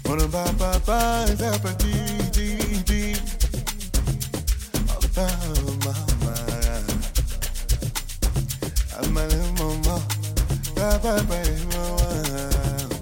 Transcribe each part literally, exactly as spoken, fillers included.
Wanna ba ba ba zapa di di di. Oh ba mama, I'm a little mama. Ba ba ba mama.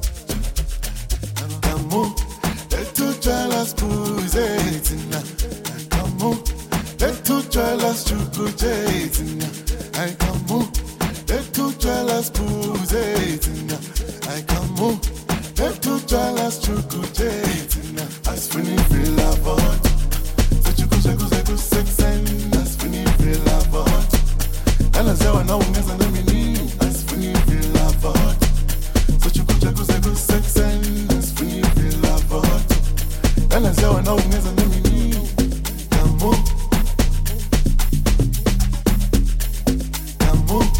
Come on, let two jealous boys tina. Come on, let two jealous chuku tina. I come on, let two jealous boys tina. I come on. Let two jealous chuku tina. As funny feel love out. So chuku chuku chuku sex and as funny feel love out. And as I know as I know me, as funny feel love out. So chuku chuku chuku sex and as funny feel love out. And as I know as I know me, come on, come on,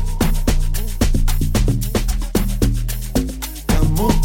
come on.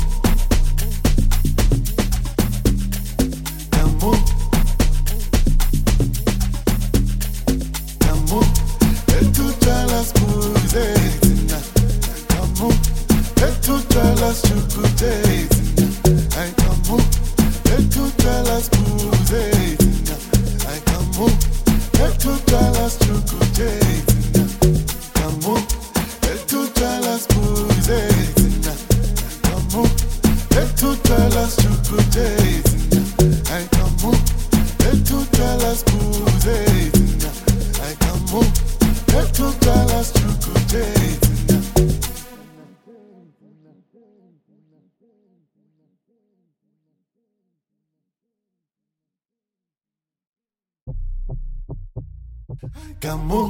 Kamu,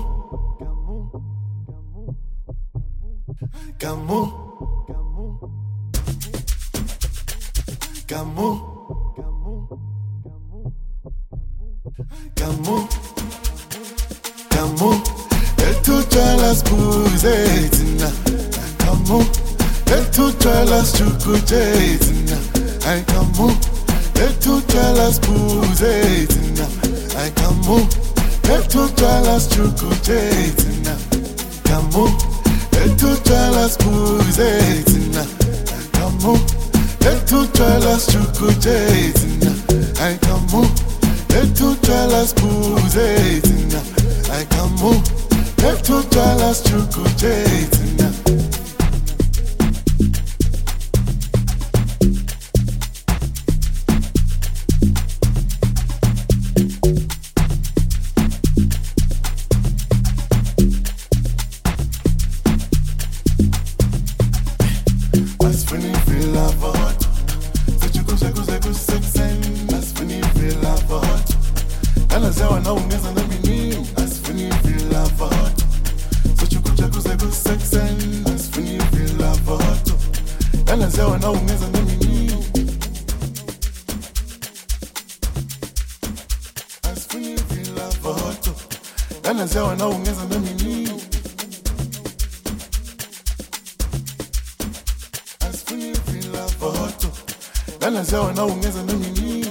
kamu, kamu, kamu, kamu. Let two jealous boys tina. Kamu, let two jealous chuku tina. I kamu, let two jealous boys tina. I kamu. Let two jealous chuku tina. Come on, let two jealous boys tina. Come on, let two jealous chuku tina. I come on, let two jealous boys tina. I come on, let two jealous chuku tina. Then I say, I know,